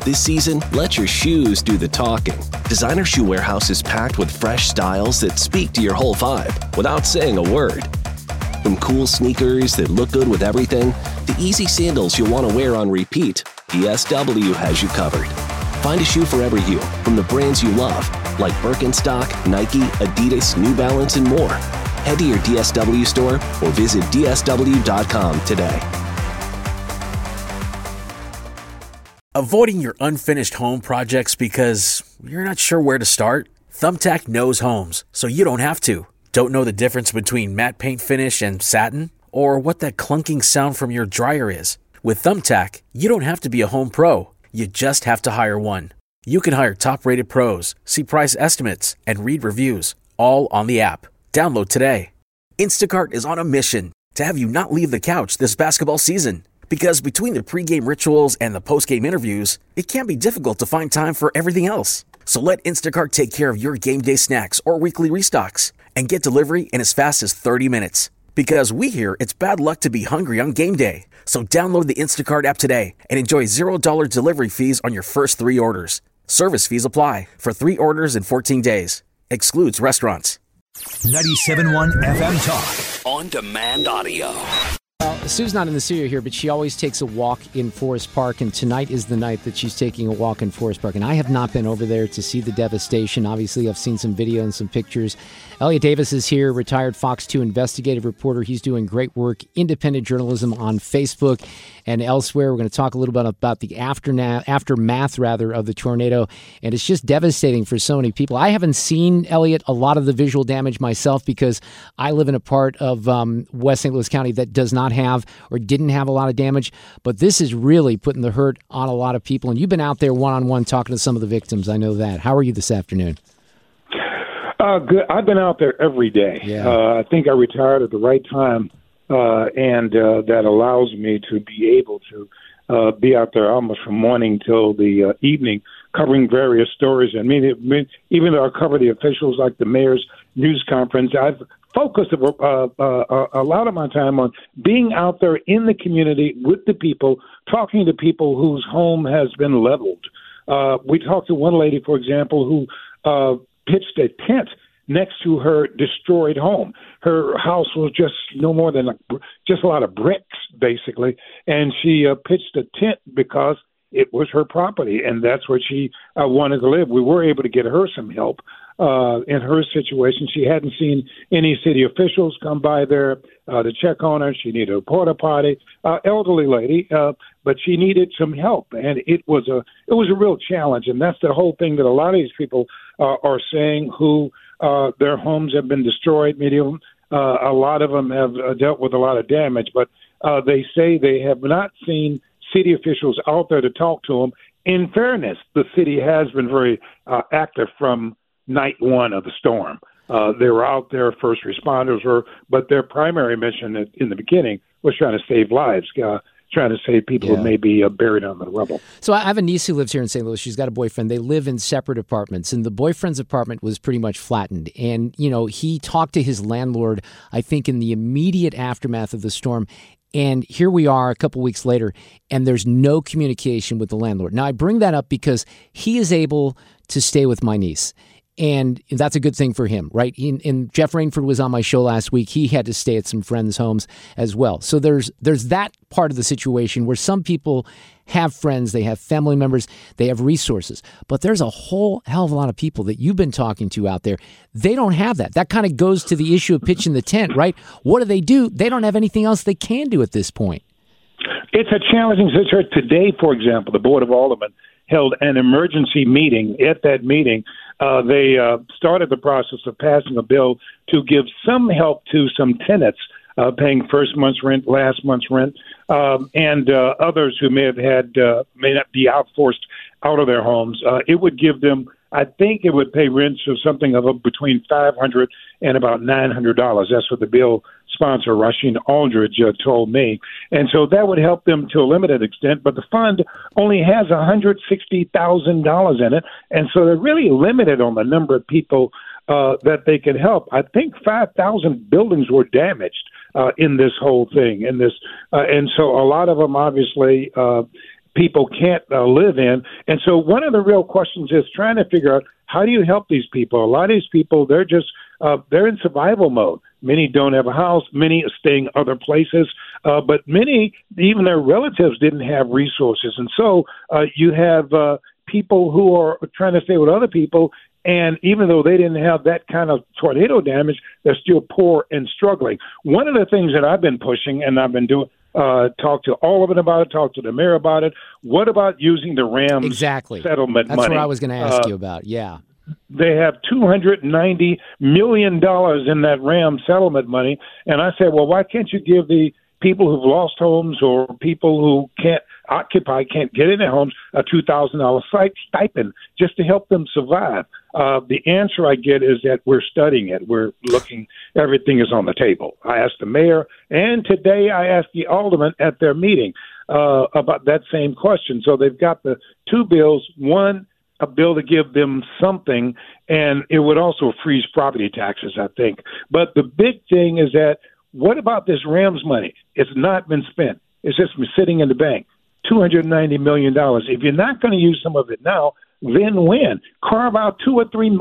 This season, let your shoes do the talking. Designer Shoe Warehouse is packed with fresh styles that speak to your whole vibe without saying a word. From cool sneakers that look good with everything, to easy sandals you'll want to wear on repeat, DSW has you covered. Find a shoe for every you from the brands you love, like Birkenstock, Nike, Adidas, New Balance, and more. Head to your DSW store or visit DSW.com today. Avoiding your unfinished home projects because you're not sure where to start? Thumbtack knows homes, so you don't have to. Don't know the difference between matte paint finish and satin? Or what that clunking sound from your dryer is? With Thumbtack, you don't have to be a home pro. You just have to hire one. You can hire top-rated pros, see price estimates, and read reviews, all on the app. Download today. Instacart is on a mission to have you not leave the couch this basketball season. Because between the pregame rituals and the postgame interviews, it can be difficult to find time for everything else. So let Instacart take care of your game day snacks or weekly restocks and get delivery in as fast as 30 minutes. Because we hear it's bad luck to be hungry on game day. So download the Instacart app today and enjoy $0 delivery fees on your first 3 orders. Service fees apply for 3 orders in 14 days. Excludes restaurants. 97.1 FM Talk. On demand audio. Sue's not in the studio here, but she always takes a walk in Forest Park, and tonight is the night that she's taking a walk in Forest Park. And I have not been over there to see the devastation. Obviously, I've seen some video and some pictures. Elliot Davis is here, retired Fox 2 investigative reporter. He's doing great work, independent journalism on Facebook and elsewhere. We're going to talk a little bit about the aftermath of the tornado, and it's just devastating for so many people. I haven't seen, Elliot, a lot of the visual damage myself because I live in a part of West St. Louis County that does not have or didn't have a lot of damage, but this is really putting the hurt on a lot of people, and you've been out there one-on-one talking to some of the victims. I know that. How are you this afternoon? Good. I've been out there every day. Yeah. I think I retired at the right time, and that allows me to be able to be out there almost from morning till the evening, covering various stories. I mean, even though I cover the officials like the mayor's news conference, I've focused a lot of my time on being out there in the community with the people, talking to people whose home has been leveled. We talked to one lady, for example, who pitched a tent next to her destroyed home. Her house was just no more than just a lot of bricks, basically, and she pitched a tent because it was her property, and that's where she wanted to live. We were able to get her some help in her situation. She hadn't seen any city officials come by there to check on her. She needed a porta potty, elderly lady, but she needed some help, and it was a real challenge. And that's the whole thing that a lot of these people are saying who their homes have been destroyed. Many of them, a lot of them have dealt with a lot of damage, but they say they have not seen city officials out there to talk to them. In fairness, the city has been very active from night one of the storm. They were out there, first responders were, but their primary mission in the beginning was trying to save lives, trying to save people who may be buried under the rubble. So I have a niece who lives here in St. Louis. She's got a boyfriend. They live in separate apartments, and the boyfriend's apartment was pretty much flattened. And, you know, he talked to his landlord, I think, in the immediate aftermath of the storm. And here we are a couple weeks later, and there's no communication with the landlord. Now, I bring that up because he is able to stay with my niece. And that's a good thing for him, right? And Jeff Rainford was on my show last week. He had to stay at some friends' homes as well. So there's that part of the situation where some people have friends, they have family members, they have resources. But there's a whole hell of a lot of people that you've been talking to out there. They don't have that. That kind of goes to the issue of pitching the tent, right? What do? They don't have anything else they can do at this point. It's a challenging situation. Today, for example, the Board of Aldermen held an emergency meeting. At that meeting, they started the process of passing a bill to give some help to some tenants paying first month's rent, last month's rent, and others who may not be forced out of their homes. It would give them, I think it would pay rents of something of between $500 and about $900. That's what the bill sponsor, Rasheen Aldridge, told me. And so that would help them to a limited extent, but the fund only has $160,000 in it, and so they're really limited on the number of people that they can help. I think 5,000 buildings were damaged in this whole thing, and so a lot of them obviously people can't live in. And so one of the real questions is trying to figure out, how do you help these people? A lot of these people, they're just they're in survival mode. Many don't have a house. Many are staying other places. But many, even their relatives, didn't have resources. And so you have people who are trying to stay with other people, and even though they didn't have that kind of tornado damage, they're still poor and struggling. One of the things that I've been pushing, and I've been doing, talk to Alderman about it, talk to the mayor about it. What about using the Rams settlement money? That's what I was going to ask you about, yeah. They have $290 million in that Ram settlement money. And I said, well, why can't you give the people who've lost homes or people who can't occupy, can't get in their homes, a $2,000 stipend just to help them survive? The answer I get is that we're studying it. We're looking, everything is on the table. I asked the mayor, and today I asked the alderman at their meeting about that same question. So they've got the two bills, one, a bill to give them something, and it would also freeze property taxes, I think. But the big thing is that, what about this Rams money? It's not been spent. It's just been sitting in the bank. $290 million. If you're not going to use some of it now, then when? Carve out $2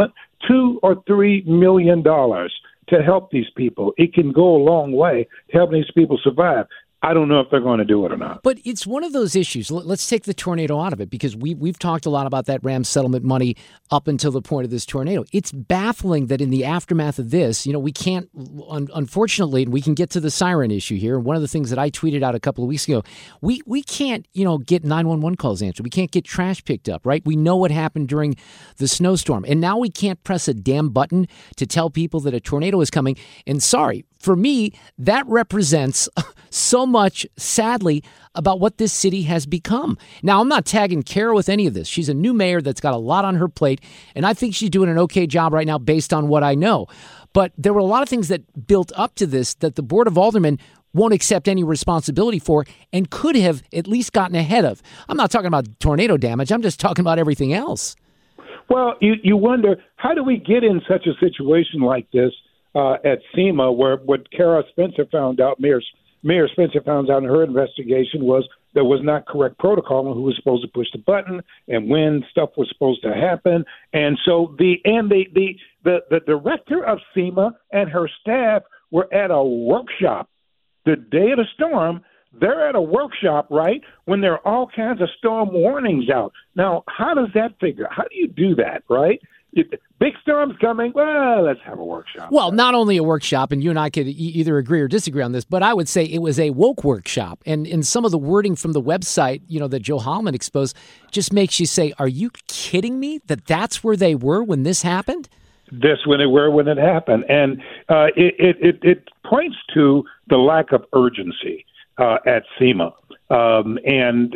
or $3 million to help these people. It can go a long way to helping these people survive. I don't know if they're going to do it or not. But it's one of those issues. Let's take the tornado out of it, because we've talked a lot about that Rams settlement money up until the point of this tornado. It's baffling that in the aftermath of this, we can't, unfortunately, and we can get to the siren issue here. One of the things that I tweeted out a couple of weeks ago, we can't, get 911 calls answered. We can't get trash picked up, right? We know what happened during the snowstorm. And now we can't press a damn button to tell people that a tornado is coming. And sorry, for me, that represents so much, sadly, about what this city has become. Now, I'm not tagging Kara with any of this. She's a new mayor that's got a lot on her plate, and I think she's doing an okay job right now based on what I know. But there were a lot of things that built up to this that the Board of Aldermen won't accept any responsibility for and could have at least gotten ahead of. I'm not talking about tornado damage. I'm just talking about everything else. Well, you wonder, how do we get in such a situation like this at SEMA, where what Kara Spencer found out, Mayor Spencer found out in her investigation, was there was not correct protocol on who was supposed to push the button and when stuff was supposed to happen. And so the director of SEMA and her staff were at a workshop the day of the storm. They're at a workshop, right, when there are all kinds of storm warnings out. Now, how does that figure? How do you do that, right? Big storm's coming. Well, let's have a workshop. Well, not only a workshop, and you and I could either agree or disagree on this, but I would say it was a woke workshop. And in some of the wording from the website, that Joe Holman exposed, just makes you say, are you kidding me that's where they were when this happened? That's when they were when it happened. And it points to the lack of urgency at SEMA. They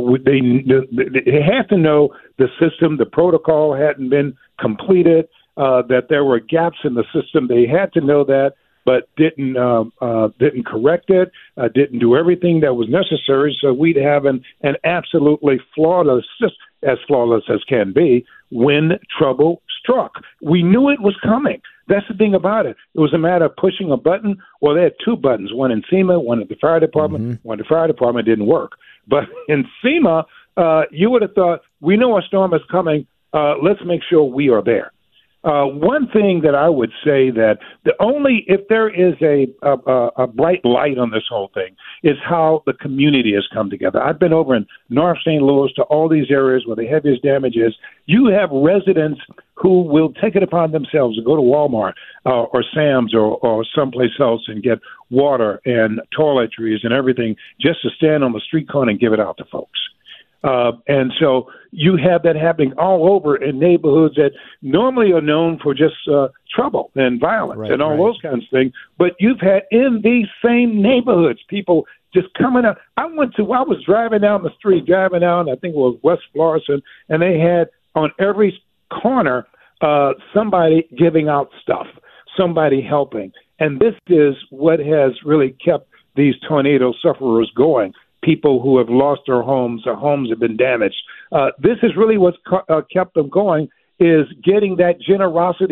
have to know the system, the protocol hadn't been completed, that there were gaps in the system. They had to know that, but didn't correct it, didn't do everything that was necessary. So we'd have an absolutely flawless as can be when trouble struck. We knew it was coming. That's the thing about it. It was a matter of pushing a button. Well, they had two buttons, one in SEMA, one at the fire department. Mm-hmm. One at the fire department didn't work. But in SEMA, you would have thought, we know a storm is coming. Let's make sure we are there. One thing that I would say that if there is a bright light on this whole thing is how the community has come together. I've been over in North St. Louis to all these areas where the heaviest damage is. You have residents who will take it upon themselves to go to Walmart or Sam's or someplace else and get water and toiletries and everything just to stand on the street corner and give it out to folks. And so you have that happening all over in neighborhoods that normally are known for just trouble and violence and all those kinds of things. But you've had in these same neighborhoods people just coming up. I was driving down the street, I think it was West Florissant, and they had on every corner somebody giving out stuff, somebody helping. And this is what has really kept these tornado sufferers going. People who have lost their homes have been damaged. This is really what's kept them going, is getting that generosity of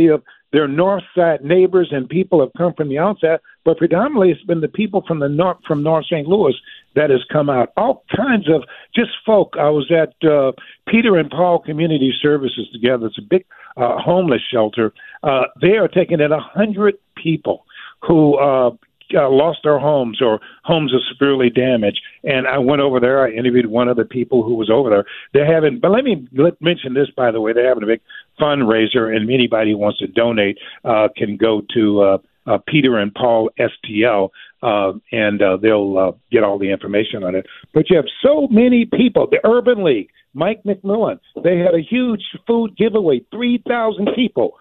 their North Side neighbors and people have come from the outside, but predominantly it's been the people from the North St. Louis that has come out. All kinds of just folk. I was at Peter and Paul Community Services together. It's a big homeless shelter. They are taking in 100 people who lost their homes or homes are severely damaged. And I went over there. I interviewed one of the people who was over there. They're having, but let me mention this, by the way. They're having a big fundraiser, and anybody who wants to donate can go to Peter and Paul STL, and they'll get all the information on it. But you have so many people. The Urban League, Mike McMillan, they had a huge food giveaway. 3,000 people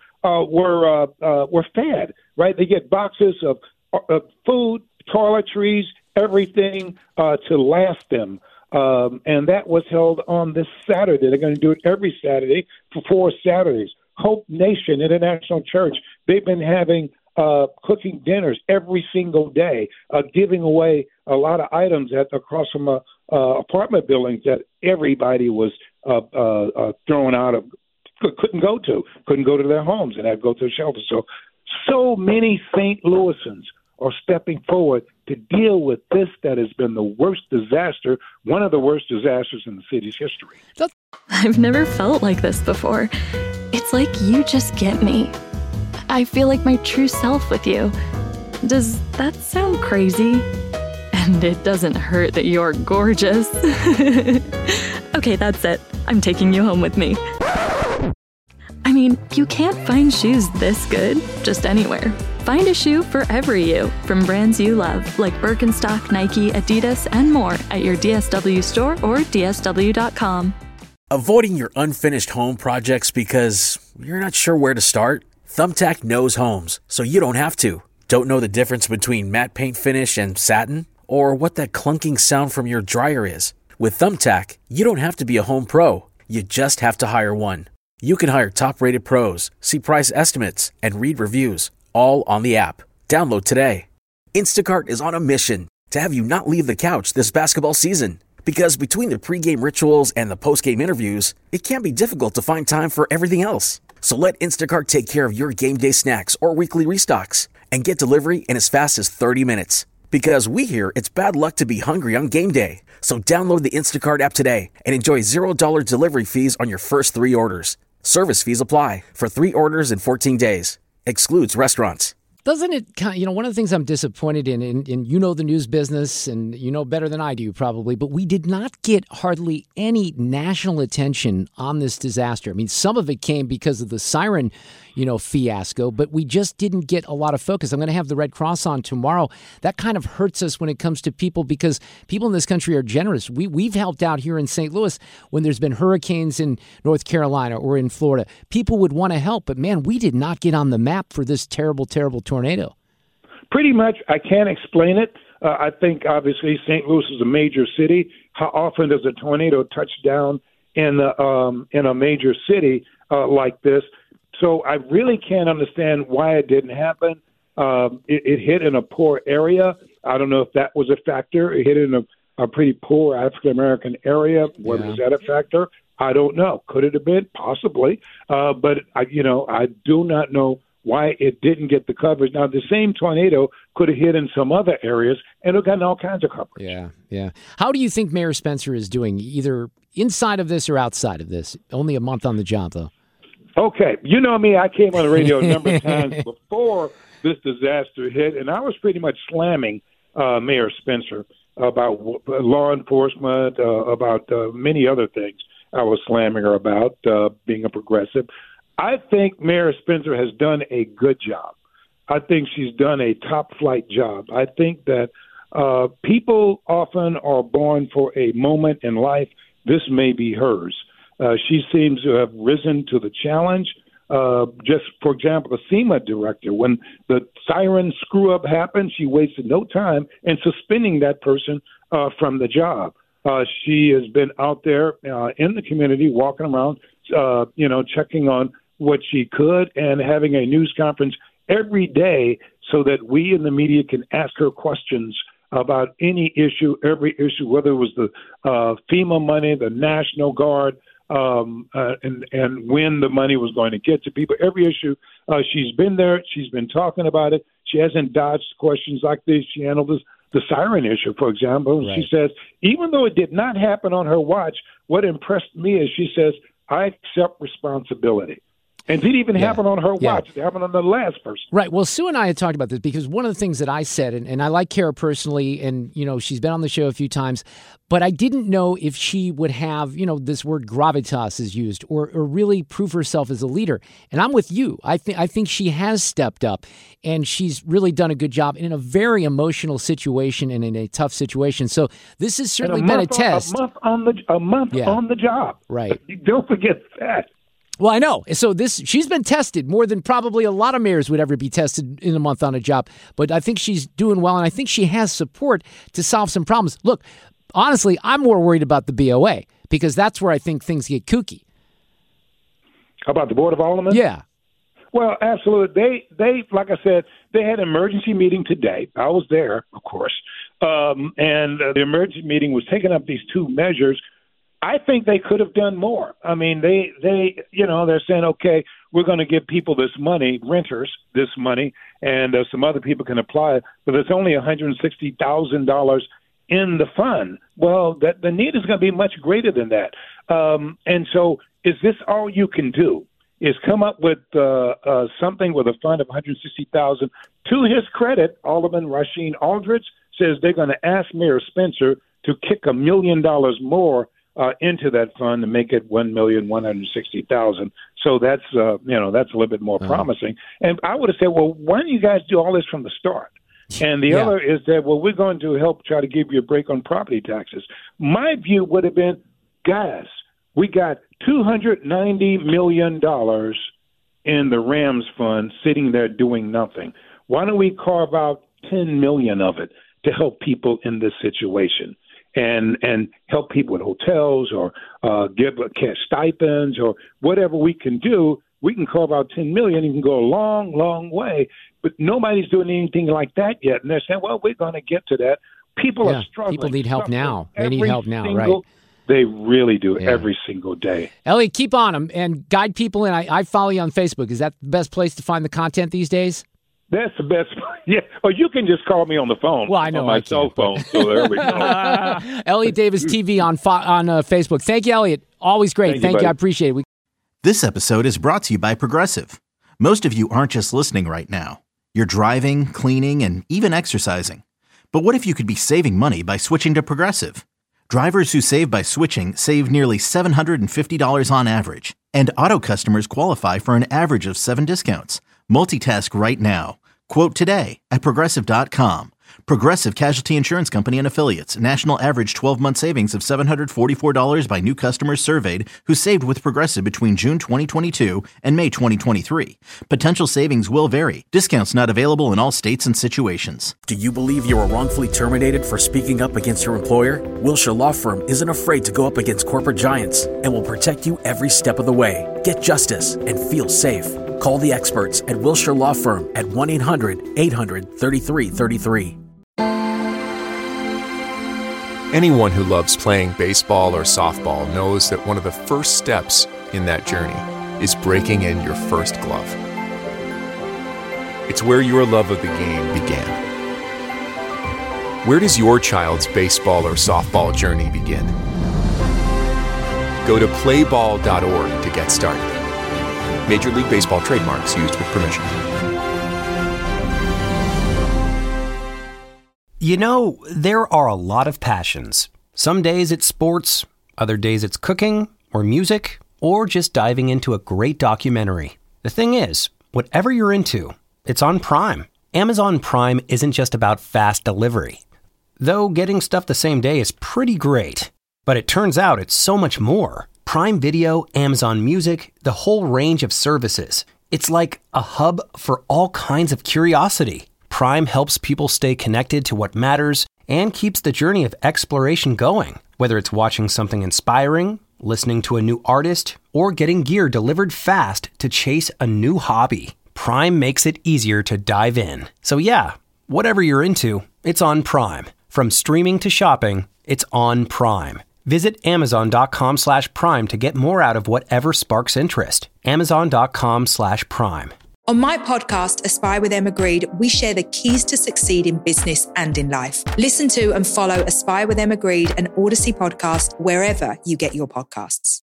were fed, right? They get boxes of food, toiletries, everything to last them. And that was held on this Saturday. They're going to do it every Saturday for 4 Saturdays. Hope Nation International Church, they've been having cooking dinners every single day, giving away a lot of items across from apartment buildings that everybody was thrown out of, couldn't go to their homes and had to go to the shelter. So many St. Louisans are stepping forward to deal with this that has been the worst disaster, one of the worst disasters in the city's history. I've never felt like this before. It's like you just get me. I feel like my true self with you. Does that sound crazy? And it doesn't hurt that you're gorgeous. Okay, that's it. I'm taking you home with me. I mean, you can't find shoes this good just anywhere. Find a shoe for every you from brands you love, like Birkenstock, Nike, Adidas, and more at your DSW store or DSW.com. Avoiding your unfinished home projects because you're not sure where to start? Thumbtack knows homes, so you don't have to. Don't know the difference between matte paint finish and satin? Or what that clunking sound from your dryer is? With Thumbtack, you don't have to be a home pro. You just have to hire one. You can hire top-rated pros, see price estimates, and read reviews, all on the app. Download today. Instacart is on a mission to have you not leave the couch this basketball season. Because between the pregame rituals and the postgame interviews, it can be difficult to find time for everything else. So let Instacart take care of your game day snacks or weekly restocks and get delivery in as fast as 30 minutes. Because we hear it's bad luck to be hungry on game day. So download the Instacart app today and enjoy $0 delivery fees on your first 3 orders. Service fees apply for 3 orders in 14 days. Excludes restaurants. Doesn't it kind of, one of the things I'm disappointed in you know the news business, and you know better than I do probably, but we did not get hardly any national attention on this disaster. I mean, some of it came because of the siren, fiasco, but we just didn't get a lot of focus. I'm going to have the Red Cross on tomorrow. That kind of hurts us when it comes to people, because people in this country are generous. We've helped out here in St. Louis when there's been hurricanes in North Carolina or in Florida. People would want to help, but man, we did not get on the map for this terrible, terrible tornado. Pretty much, I can't explain it. I think, obviously, St. Louis is a major city. How often does a tornado touch down in a major city like this? So I really can't understand why it didn't happen. It hit in a poor area. I don't know if that was a factor. It hit in a pretty poor African-American area. Was that a factor? I don't know. Could it have been? Possibly. But, I do not know why it didn't get the coverage. Now, the same tornado could have hit in some other areas and it gotten all kinds of coverage. Yeah. How do you think Mayor Spencer is doing, either inside of this or outside of this? Only a month on the job, though. Okay. You know me, I came on the radio a number of times before this disaster hit, and I was pretty much slamming Mayor Spencer about law enforcement, about many other things. I was slamming her about being a progressive. I think Mayor Spencer has done a good job. I think she's done a top-flight job. I think that people often are born for a moment in life. This may be hers. She seems to have risen to the challenge. Just, for example, the FEMA director, when the siren screw-up happened, she wasted no time in suspending that person from the job. She has been out there in the community, walking around, checking on what she could and having a news conference every day so that we in the media can ask her questions about any issue, every issue, whether it was the FEMA money, the National Guard, and when the money was going to get to people. Every issue, she's been there. She's been talking about it. She hasn't dodged questions like this. She handled the siren issue, for example. Right. She says, even though it did not happen on her watch, what impressed me is she says, I accept responsibility. And it didn't even happen on her watch. It happened on the last person. Right. Well, Sue and I had talked about this because one of the things that I said, and I like Kara personally, and, you know, she's been on the show a few times, but I didn't know if she would have, you know, this word gravitas is used or really prove herself as a leader. And I'm with you. I think she has stepped up and she's really done a good job in a very emotional situation and in a tough situation. So this has certainly been a test. A month on the job. Right. Don't forget that. Well, I know. So she's been tested more than probably a lot of mayors would ever be tested in a month on a job. But I think she's doing well, and I think she has support to solve some problems. Look, honestly, I'm more worried about the BOA because that's where I think things get kooky. How about the Board of Aldermen? Yeah. Well, absolutely. They like I said, they had an emergency meeting today. I was there, of course. And the emergency meeting was taking up these two measures. I think they could have done more. I mean, they they're saying, okay, we're going to give people this money, renters this money, and some other people can apply, but it's only $160,000 in the fund. Well, the need is going to be much greater than that. And so is this all you can do? Is come up with something with a fund of $160,000. To his credit, Alderman Rasheen Aldridge says they're going to ask Mayor Spencer to kick $1 million more into that fund to make it $1,160,000. So that's that's a little bit more promising. And I would have said, well, why don't you guys do all this from the start? And the other is that, well, we're going to help try to give you a break on property taxes. My view would have been, guys, we got $290 million in the Rams fund sitting there doing nothing. Why don't we carve out $10 million of it to help people in this situation? And help people with hotels or give cash stipends or whatever we can do. We can carve out $10 million. You can go a long, long way. But nobody's doing anything like that yet. And they're saying, well, we're going to get to that. People are struggling. People need help now. They need help now, right? They really do every single day. Elliot, keep on them and guide people in. I follow you on Facebook. Is that the best place to find the content these days? That's the best. Yeah. Or you can just call me on the phone. Well, I know. On my cell phone. So there we go. Elliot Davis TV on Facebook. Thank you, Elliot. Always great. Thank you. I appreciate it. This episode is brought to you by Progressive. Most of you aren't just listening right now. You're driving, cleaning, and even exercising. But what if you could be saving money by switching to Progressive? Drivers who save by switching save nearly $750 on average. And auto customers qualify for an average of 7 discounts. Multitask right now. Quote today at Progressive.com. Progressive Casualty Insurance Company and Affiliates. National average 12-month savings of $744 by new customers surveyed who saved with Progressive between June 2022 and May 2023. Potential savings will vary. Discounts not available in all states and situations. Do you believe you were wrongfully terminated for speaking up against your employer? Wilshire Law Firm isn't afraid to go up against corporate giants and will protect you every step of the way. Get justice and feel safe. Call the experts at Wilshire Law Firm at 1-800-800-3333. Anyone who loves playing baseball or softball knows that one of the first steps in that journey is breaking in your first glove. It's where your love of the game began. Where does your child's baseball or softball journey begin? Go to playball.org to get started. Major League Baseball trademarks used with permission. You know, there are a lot of passions. Some days it's sports, other days it's cooking, or music, or just diving into a great documentary. The thing is, whatever you're into, it's on Prime. Amazon Prime isn't just about fast delivery. Though getting stuff the same day is pretty great. But it turns out it's so much more. Prime Video, Amazon Music, the whole range of services. It's like a hub for all kinds of curiosity. Prime helps people stay connected to what matters and keeps the journey of exploration going. Whether it's watching something inspiring, listening to a new artist, or getting gear delivered fast to chase a new hobby, Prime makes it easier to dive in. So yeah, whatever you're into, it's on Prime. From streaming to shopping, it's on Prime. Visit Amazon.com/Prime to get more out of whatever sparks interest. Amazon.com/Prime. On my podcast, Aspire with Emma Grede, we share the keys to succeed in business and in life. Listen to and follow Aspire with Emma Grede, an Odyssey podcast, wherever you get your podcasts.